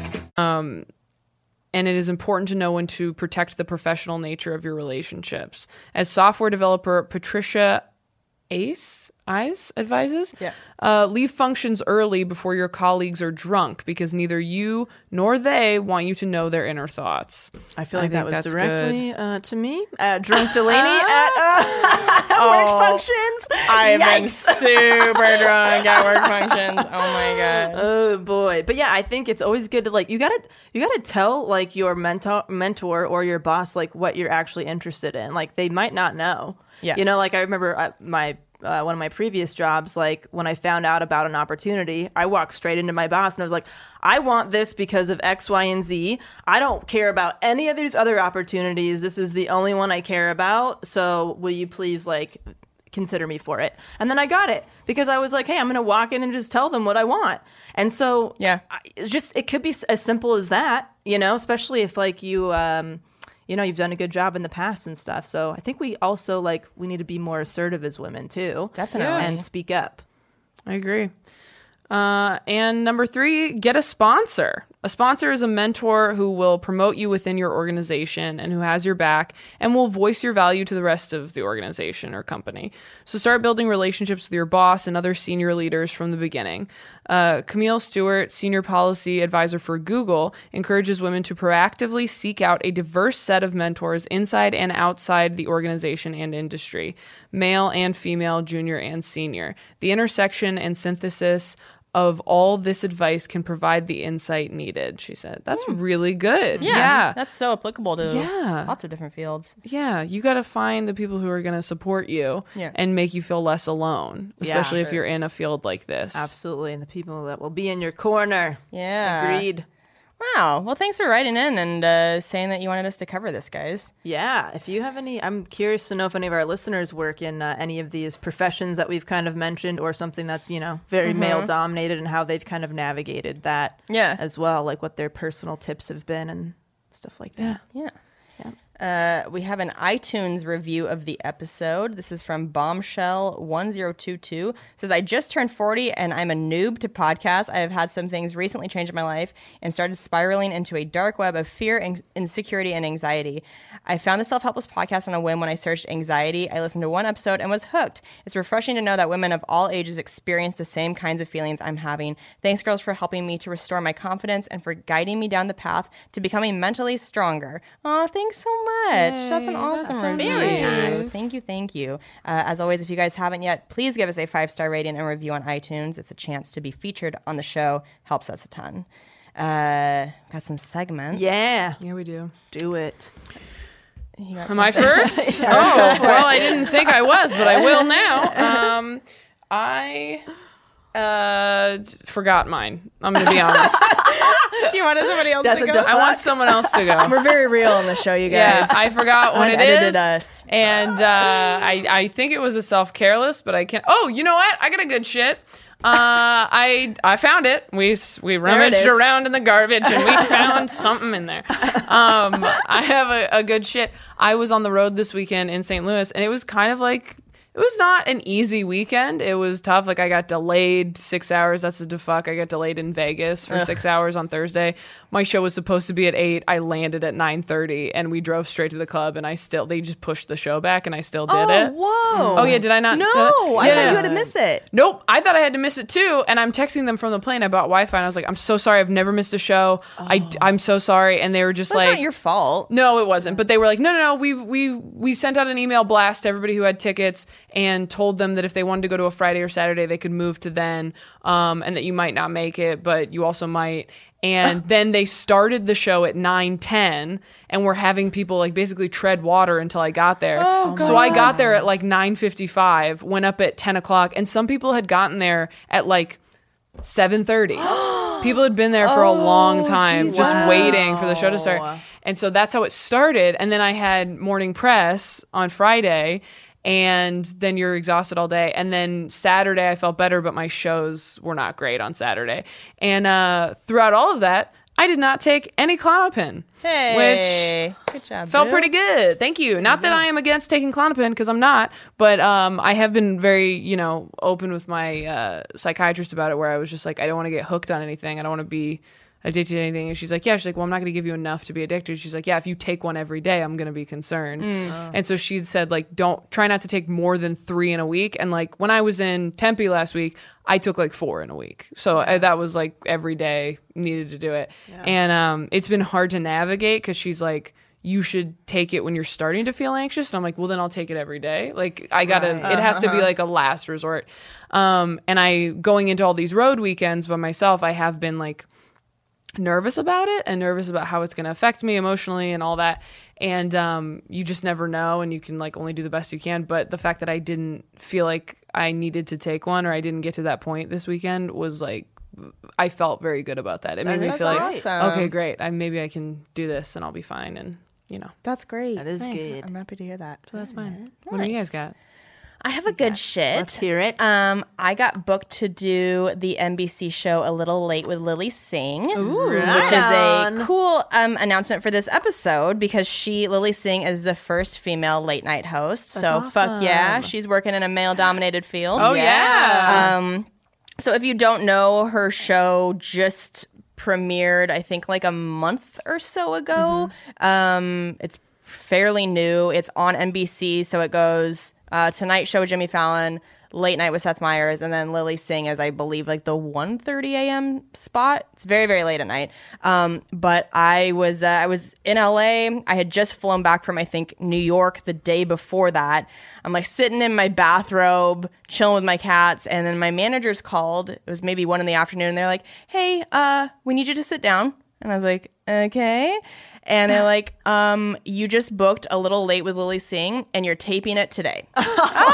And it is important to know when to protect the professional nature of your relationships. As software developer Patricia Ace Eyes advises, Yeah. uh, leave functions early before your colleagues are drunk because neither you nor they want you to know their inner thoughts. I feel I like that think was that's directly uh, to me. Uh, Drunk Delaney at uh, work functions. I've been Yikes. super drunk at work functions. Oh my god. Oh boy. But yeah, I think it's always good to like you gotta you gotta tell like your mentor mentor or your boss like what you're actually interested in. Like they might not know. Yeah. You know, like I remember uh, my uh, one of my previous jobs, like when I found out about an opportunity, I walked straight into my boss and I was like, I want this because of X, Y, and Z. I don't care about any of these other opportunities. This is the only one I care about. So will you please like consider me for it? And then I got it because I was like, hey, I'm going to walk in and just tell them what I want. And so Yeah. I, it's just, it could be s- as simple as that, you know, especially if like you, um, you know, you've done a good job in the past and stuff. So I think we also like, we need to be more assertive as women too. Definitely. And speak up. I agree. Uh, and number three, get a sponsor. A sponsor is a mentor who will promote you within your organization and who has your back and will voice your value to the rest of the organization or company. So start building relationships with your boss and other senior leaders from the beginning. Uh, Camille Stewart, Senior Policy Advisor for Google, encourages women to proactively seek out a diverse set of mentors inside and outside the organization and industry, male and female, junior and senior. The intersection and synthesis of all this advice can provide the insight needed, she said. That's mm. really good. Yeah, yeah. That's so applicable to yeah. lots of different fields. Yeah. You got to find the people who are going to support you yeah. and make you feel less alone, especially yeah, sure. if you're in a field like this. Absolutely. And the people that will be in your corner. Yeah. Agreed. Wow. Well, thanks for writing in and uh, saying that you wanted us to cover this, guys. Yeah. If you have any, I'm curious to know if any of our listeners work in uh, any of these professions that we've kind of mentioned or something that's, you know, very mm-hmm. male dominated and how they've kind of navigated that yeah. as well, like what their personal tips have been and stuff like that. Yeah. Yeah. Uh, we have an iTunes review of the episode. This is from Bombshell one zero two two. It says, I just turned forty and I'm a noob to podcasts. I have had some things recently change in my life and started spiraling into a dark web of fear, in- insecurity, and anxiety. I found the Self-Helpless podcast on a whim when I searched anxiety. I listened to one episode and was hooked. It's refreshing to know that women of all ages experience the same kinds of feelings I'm having. Thanks, girls, for helping me to restore my confidence and for guiding me down the path to becoming mentally stronger. Oh, thanks so much. Yay, that's an awesome that's review. Very nice. Thank you, thank you. Uh, as always, if you guys haven't yet, please give us a five-star rating and review on iTunes. It's a chance to be featured on the show. Helps us a ton. Uh, got some segments. Yeah. Yeah, we do. Do it. Am I first? yeah. Oh, well, I didn't think I was, but I will now. Um, I uh, forgot mine. I'm going to be honest. Do you want somebody else That's to go? I want someone else to go. We're very real on the show, you guys. Yeah, I forgot what it is. us. And uh, I, I think it was a self-careless, but I can't. Oh, you know what? I got a good shit. Uh, I I found it. We we rummaged around in the garbage and we found something in there. Um, I have a, a good shit. I was on the road this weekend in Saint Louis, and it was kind of like, it was not an easy weekend. It was tough. Like, I got delayed six hours. That's a defuck. I got delayed in Vegas for Ugh. six hours on Thursday. My show was supposed to be at eight. I landed at nine thirty, and we drove straight to the club, and I still, they just pushed the show back, and I still did oh, it. Whoa. Oh, yeah, did I not? No, I, I yeah, thought yeah. you had to miss it. Nope, I thought I had to miss it, too, and I'm texting them from the plane. I bought Wi-Fi, and I was like, I'm so sorry. I've never missed a show. Oh. I, I'm so sorry. And they were just That's like... That's not your fault. No, it wasn't. But they were like, no, no, no. We, we, we sent out an email blast to everybody who had tickets and told them that if they wanted to go to a Friday or Saturday, they could move to then, um, and that you might not make it, but you also might. And then they started the show at nine ten, and we're having people like basically tread water until I got there. Oh, so I got there at like nine fifty-five, went up at ten o'clock, and some people had gotten there at like seven thirty. People had been there for oh, a long time, Jesus. just waiting for the show to start. And so that's how it started. And then I had morning press on Friday, and then you're exhausted all day. And then Saturday I felt better, but my shows were not great on Saturday. And uh, throughout all of that, I did not take any Klonopin. Hey, which good job, felt Bill. pretty good. Thank you. Not mm-hmm. that I am against taking Klonopin, because I'm not, but um, I have been very, you know, open with my uh, psychiatrist about it, where I was just like, I don't want to get hooked on anything. I don't want to be addicted to anything. And she's like, yeah, she's like, well, I'm not going to give you enough to be addicted. She's like, yeah, if you take one every day, I'm going to be concerned. Mm. Oh. And so she'd said, like, don't try not to take more than three in a week. And like when I was in Tempe last week, I took like four in a week. So yeah. I, that was like every day needed to do it. Yeah. And um, it's been hard to navigate, because she's like, you should take it when you're starting to feel anxious. And I'm like, well, then I'll take it every day. Like, I gotta, right. it has uh-huh. to be like a last resort. Um, and I, going into all these road weekends by myself, I have been like nervous about it and nervous about how it's going to affect me emotionally and all that. And um, you just never know, and you can like only do the best you can. But the fact that I didn't feel like I needed to take one, or I didn't get to that point this weekend, was like, I felt very good about that. It made that me feel awesome. like, okay, great. I maybe I can do this and I'll be fine. And you know, that's great. That is Thanks. good. I'm happy to hear that. So that's fine. Nice. What do you guys got? I have a good shit. Let's hear it. Um, I got booked to do the N B C show A Little Late with Lily Singh, Ooh, which right is on. a cool um, announcement for this episode, because she, Lily Singh, is the first female late night host. That's so awesome. fuck yeah, she's working in a male-dominated field. Oh yeah. Um, so if you don't know, her show just premiered, I think, like a month or so ago. Mm-hmm. Um, it's fairly new. It's on N B C, so it goes uh, Tonight Show with Jimmy Fallon, Late Night with Seth Meyers, and then Lily Singh is, I believe, like the one thirty a.m. spot. It's very, very late at night. Um, but I was uh, I was in L A. I had just flown back from, I think, New York the day before that. I'm like sitting in my bathrobe, chilling with my cats, and then my managers called. It was maybe one in the afternoon, and they're like, "Hey, uh, we need you to sit down." And I was like, "Okay." And they're like, um, you just booked a little late with Lily Singh, and you're taping it today. And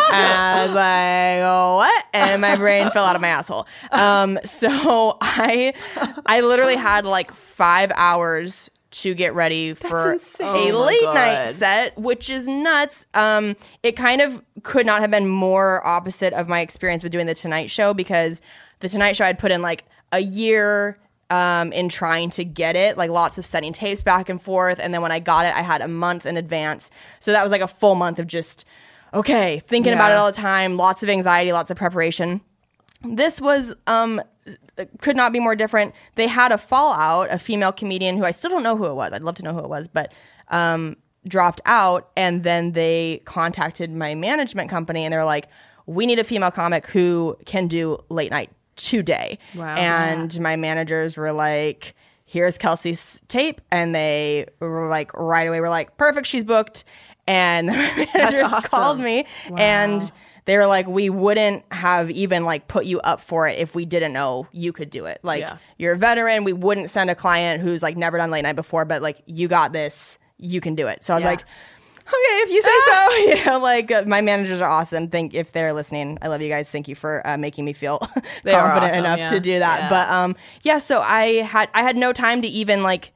I was like, oh, what? And my brain fell out of my asshole. Um, so I, I literally had like five hours to get ready for a Oh late God. night set, which is nuts. Um, it kind of could not have been more opposite of my experience with doing The Tonight Show, because The Tonight Show I'd put in like a year um, in trying to get it, like lots of sending tapes back and forth. And then when I got it, I had a month in advance. So that was like a full month of just, okay, thinking Yeah. about it all the time, lots of anxiety, lots of preparation. This was, um, could not be more different. They had a fallout, a female comedian who I still don't know who it was. I'd love to know who it was, but um, dropped out. And then they contacted my management company and they're like, we need a female comic who can do late night today. Wow. And my managers were like, here's Kelsey's tape. And they were like, right away, were like, perfect, she's booked. And the managers awesome. called me and they were like, we wouldn't have even like put you up for it if we didn't know you could do it. Like, Yeah. you're a veteran. We wouldn't send a client who's like never done late night before, but like, you got this, you can do it. So I was Yeah. like, okay, if you say so. You know, like uh, my managers are awesome. Think if they're listening, I love you guys. Thank you for uh, making me feel They are confident awesome, enough yeah. to do that. Yeah. But um, yeah. So I had I had no time to even like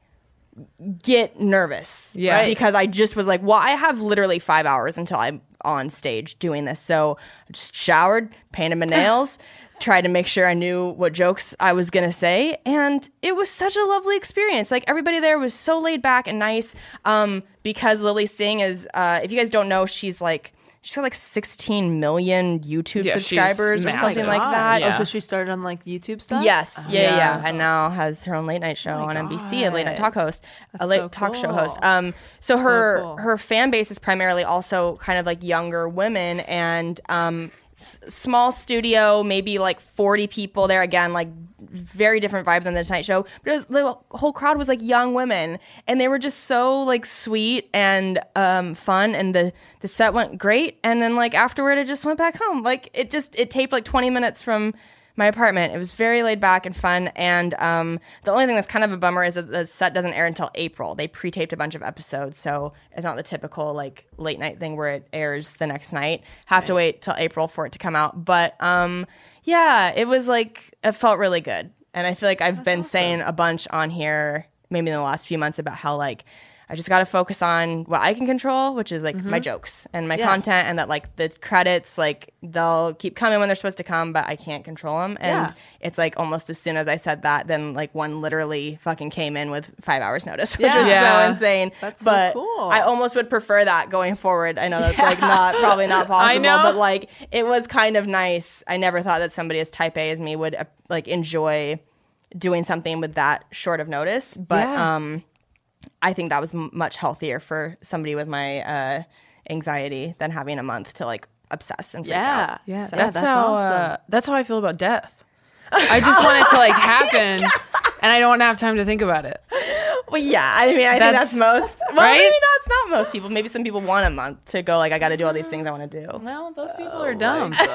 get nervous, Yeah. right? Because I just was like, well, I have literally five hours until I'm on stage doing this. So I just showered, painted my nails. Tried to make sure I knew what jokes I was going to say. And it was such a lovely experience. Like, everybody there was so laid back and nice. Um, because Lily Singh is, uh, if you guys don't know, she's like, she's got like sixteen million YouTube Yeah, she's subscribers or massive. something like God. that. Yeah. Oh, so she started on like YouTube stuff? Yes. Yeah, yeah, Yeah. yeah. And now has her own late night show on N B C, a late night talk host, a That's late so talk show cool. host. Um, so her cool. her fan base is primarily also kind of like younger women and um, s- small studio, maybe like forty people there. Again, like very different vibe than the Tonight Show. But it was, the whole crowd was like young women, and they were just so like sweet and um, fun. And the the set went great. And then like afterward, I just went back home. Like it just it taped like twenty minutes from my apartment. It was very laid back and fun. And um, the only thing that's kind of a bummer is that the set doesn't air until April. They pre-taped a bunch of episodes, so it's not the typical like late night thing where it airs the next night. Have to wait till April for it to come out. But um, yeah, it was like it felt really good. And I feel like I've been saying a bunch on here, maybe in the last few months, about how like I just got to focus on what I can control, which is like my jokes and my Yeah. content, and that like the credits, like they'll keep coming when they're supposed to come, but I can't control them. And Yeah. it's like almost as soon as I said that, then like one literally fucking came in with five hours notice, which Yeah. is Yeah. so insane. That's so but cool. I almost would prefer that going forward. I know that's like not probably not possible, know. but like it was kind of nice. I never thought that somebody as type A as me would uh, like enjoy doing something with that short of notice. But Yeah. um I think that was m- much healthier for somebody with my uh, anxiety than having a month to like obsess and freak Yeah. out. Yeah, So- that's, that's how awesome. uh, that's how I feel about death. I just want it to like happen, and I don't have time to think about it. Well, yeah, I mean, I That's- think that's most. Well, right? maybe no, it's not most people. Maybe some people want a month to go like, I got to do all these things I want to do. Well, those people are dumb. Hit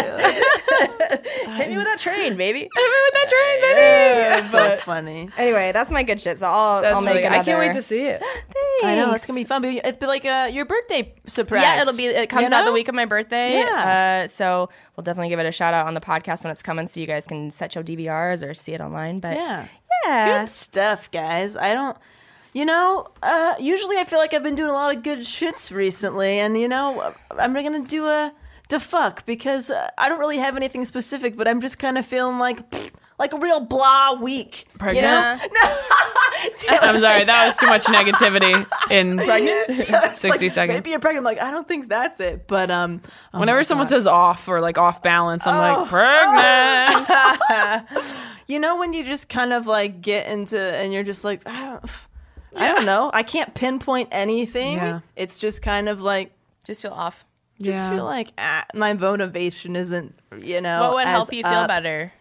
me with that train, baby. Hit me with that train, baby. That's so But funny. anyway, that's my good shit. So I'll, That's I'll make really, another. I can't wait to see it. I know, that's going to be fun. But it'll be like a, your birthday surprise. Yeah, it'll be. It comes You out the know? week of my birthday. Yeah. Uh, so we'll definitely give it a shout out on the podcast when it's coming, so you guys can set your D V Rs or see it online. But Yeah. yeah, Good stuff, guys. I don't, you know, uh, usually I feel like I've been doing a lot of good shits recently, and, you know, I'm going to do a defuck because uh, I don't really have anything specific, but I'm just kind of feeling like, pfft, like a real blah week. Pregnant? You know? No. I'm sorry, that was too much negativity in Pregnant? sixty like, seconds. Maybe you're pregnant. I'm like, I don't think that's it. But um, oh Whenever my someone God. says off or like off balance, I'm Oh. like, pregnant. You know, when you just kind of like get into, and you're just like, I don't, I don't know. I can't pinpoint anything. Yeah. It's just kind of like, Just feel off. just Yeah. feel like ah, my motivation isn't, you know. What would as help you feel up. better?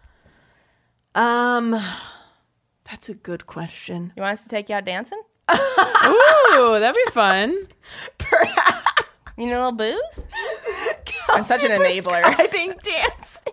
Um, that's a good question. You want us to take you out dancing? Ooh, that'd be fun. You need a little booze? I'm such an enabler. Prescribing dancing.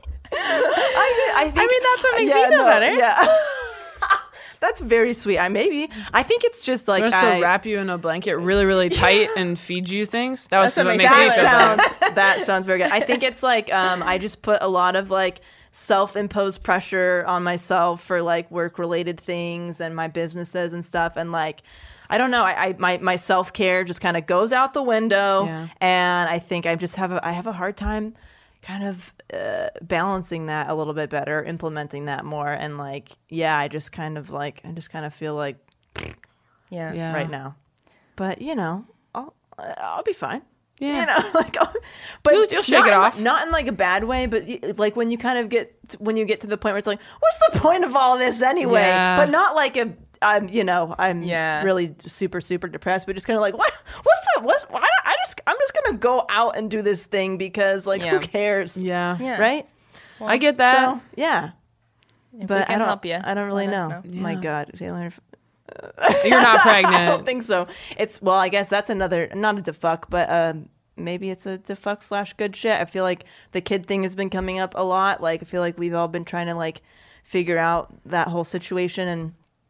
I mean, I think. I mean, that's what makes yeah, me feel no, better. Yeah. That's very sweet. I maybe. I think it's just like I'm gonna I, still wrap you in a blanket really, really tight and feed you things. That was That's what what makes makes me me feel that better. sounds that sounds very good. I think it's like um, I just put a lot of like self-imposed pressure on myself for like work-related things and my businesses and stuff, and like I don't know. I, I my my self-care just kind of goes out the window, Yeah. and I think I just have a I have a hard time kind of uh, balancing that a little bit better, implementing that more, and like yeah, I just kind of like I just kind of feel like Yeah. Yeah. right now, but you know I'll I'll be fine. Yeah. You know, like, oh, but You'll- you'll shake not it in, off. not in like a bad way, but y- like when you kind of get to, when you get to the point where it's like, what's the point of all this anyway? Yeah. But not like a, I'm, you know, I'm Yeah. really super super depressed, but just kind of like, what, what's the, what's, why, I just, I'm just gonna go out and do this thing because like, Yeah. who cares? Yeah. Yeah. Right? I get that. So yeah, If but we I can don't, help you, I don't really let us know. know. My Yeah. God, Taylor. You're not I don't pregnant. think so. It's well, I guess that's another not a defuck, but um, maybe it's a defuck slash good shit. I feel like the kid thing has been coming up a lot. Like I feel like we've all been trying to like figure out that whole situation, and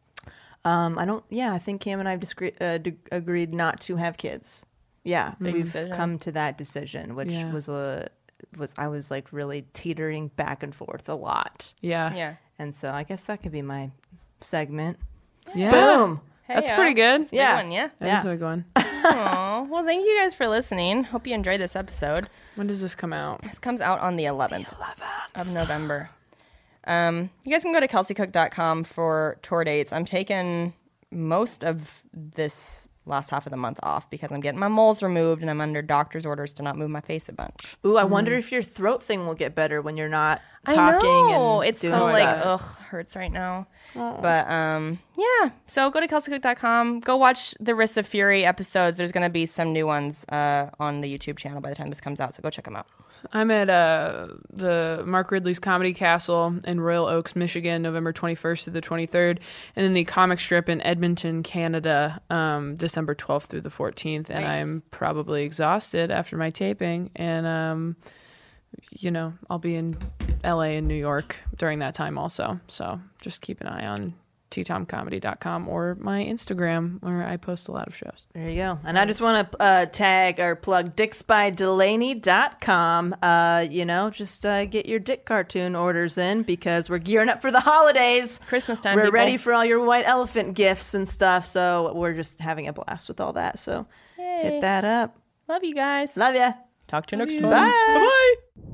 um, I don't. Yeah, I think Cam and I have discre- uh, d- agreed not to have kids. Yeah, we've decision. come to that decision, which Yeah. was a was I was like really teetering back and forth a lot, Yeah. Yeah. and so I guess that could be my segment. Yeah. Boom. That's Hey-o. pretty good. Big Yeah. one, yeah. That Yeah. is a good one. Aw, well, thank you guys for listening. Hope you enjoyed this episode. When does this come out? This comes out on the eleventh of November. Um, you guys can go to kelsey cook dot com for tour dates. I'm taking most of this last half of the month off because I'm getting my moles removed and I'm under doctor's orders to not move my face a bunch. Ooh, I wonder if your throat thing will get better when you're not talking I know. and It's doing so like, stuff. ugh, hurts right now. But um, yeah. So go to kelsey cook dot com. Go watch the Risks of Fury episodes. There's going to be some new ones uh, on the YouTube channel by the time this comes out. So go check them out. I'm at uh, the Mark Ridley's Comedy Castle in Royal Oaks, Michigan, November twenty-first through the twenty-third, and then the Comic Strip in Edmonton, Canada, um, December twelfth through the fourteenth. And Nice. I'm probably exhausted after my taping, and um, you know, I'll be in L A and New York during that time also. So just keep an eye on t tom comedy dot com or my Instagram, where I post a lot of shows. There you go. And I just want to uh, tag or plug dicks by delaney dot com. Uh, you know, just uh, get your dick cartoon orders in because we're gearing up for the holidays. Christmas time, We're people. ready for all your white elephant gifts and stuff. So we're just having a blast with all that. So Yay. hit that up. Love you guys. Love ya. Talk to you next time. Bye. Bye-bye.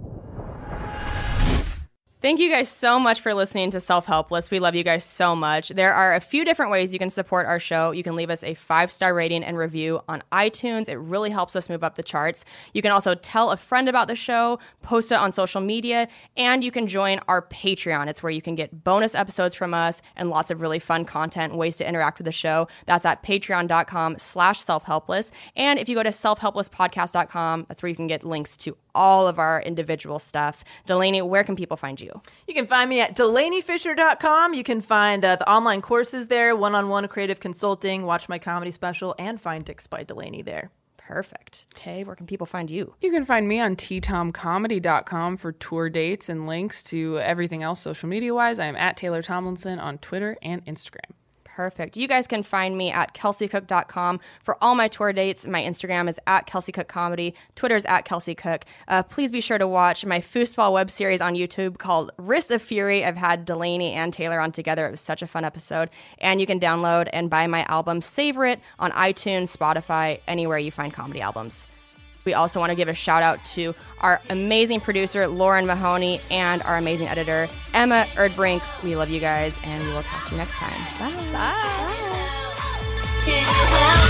Thank you guys so much for listening to Self Helpless. We love you guys so much. There are a few different ways you can support our show. You can leave us a five-star rating and review on iTunes. It really helps us move up the charts. You can also tell a friend about the show, post it on social media, and you can join our Patreon. It's where you can get bonus episodes from us and lots of really fun content and ways to interact with the show. That's at patreon dot com slash self helpless. And if you go to self helpless podcast dot com, that's where you can get links to all of our individual stuff. Delaney, where can people find you? You can find me at delaney fisher dot com. You can find uh, the online courses there, one-on-one creative consulting, watch my comedy special, and find Dicks by Delaney there. Perfect. Tay, where can people find you? You can find me on t tom comedy dot com for tour dates and links to everything else social media wise. I am at Taylor Tomlinson on Twitter and Instagram. Perfect. You guys can find me at kelsey cook dot com for all my tour dates. My Instagram is at Kelsey Cook Comedy. Twitter is at Kelsey Cook. Uh, please be sure to watch my foosball web series on YouTube called Risks of Fury. I've had Delaney and Taylor on together. It was such a fun episode. And you can download and buy my album Savor It on iTunes, Spotify, anywhere you find comedy albums. We also want to give a shout out to our amazing producer, Lauren Mahoney, and our amazing editor, Emma Erdbrink. We love you guys, and we will talk to you next time. Bye. Bye. Bye.